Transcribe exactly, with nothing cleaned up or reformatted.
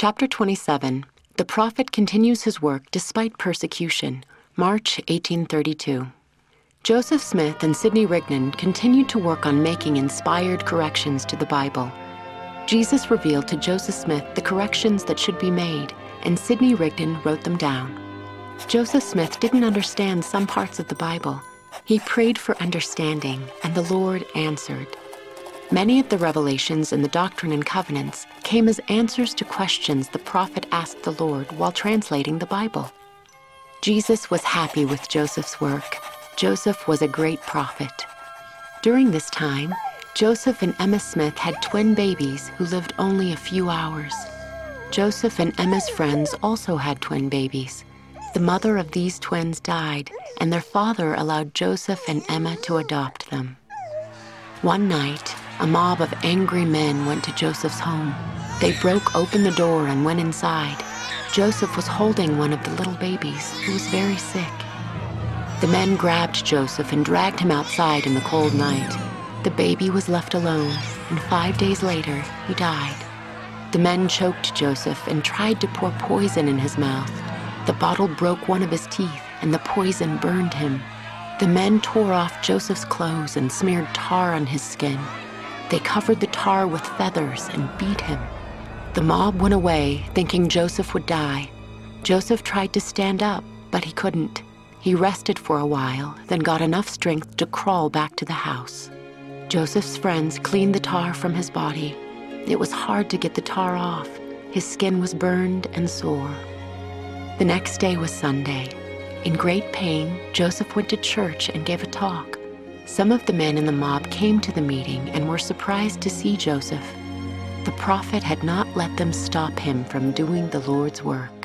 Chapter twenty-seven. The Prophet Continues His Work Despite Persecution, March eighteen thirty-two. Joseph Smith and Sidney Rigdon continued to work on making inspired corrections to the Bible. Jesus revealed to Joseph Smith the corrections that should be made, and Sidney Rigdon wrote them down. Joseph Smith didn't understand some parts of the Bible. He prayed for understanding, and the Lord answered. Many of the revelations in the Doctrine and Covenants came as answers to questions the prophet asked the Lord while translating the Bible. Jesus was happy with Joseph's work. Joseph was a great prophet. During this time, Joseph and Emma Smith had twin babies who lived only a few hours. Joseph and Emma's friends also had twin babies. The mother of these twins died, and their father allowed Joseph and Emma to adopt them. One night, a mob of angry men went to Joseph's home. They broke open the door and went inside. Joseph was holding one of the little babies, who was very sick. The men grabbed Joseph and dragged him outside in the cold night. The baby was left alone, and five days later, he died. The men choked Joseph and tried to pour poison in his mouth. The bottle broke one of his teeth, and the poison burned him. The men tore off Joseph's clothes and smeared tar on his skin. They covered the tar with feathers and beat him. The mob went away, thinking Joseph would die. Joseph tried to stand up, but he couldn't. He rested for a while, then got enough strength to crawl back to the house. Joseph's friends cleaned the tar from his body. It was hard to get the tar off. His skin was burned and sore. The next day was Sunday. In great pain, Joseph went to church and gave a talk. Some of the men in the mob came to the meeting and were surprised to see Joseph. The prophet had not let them stop him from doing the Lord's work.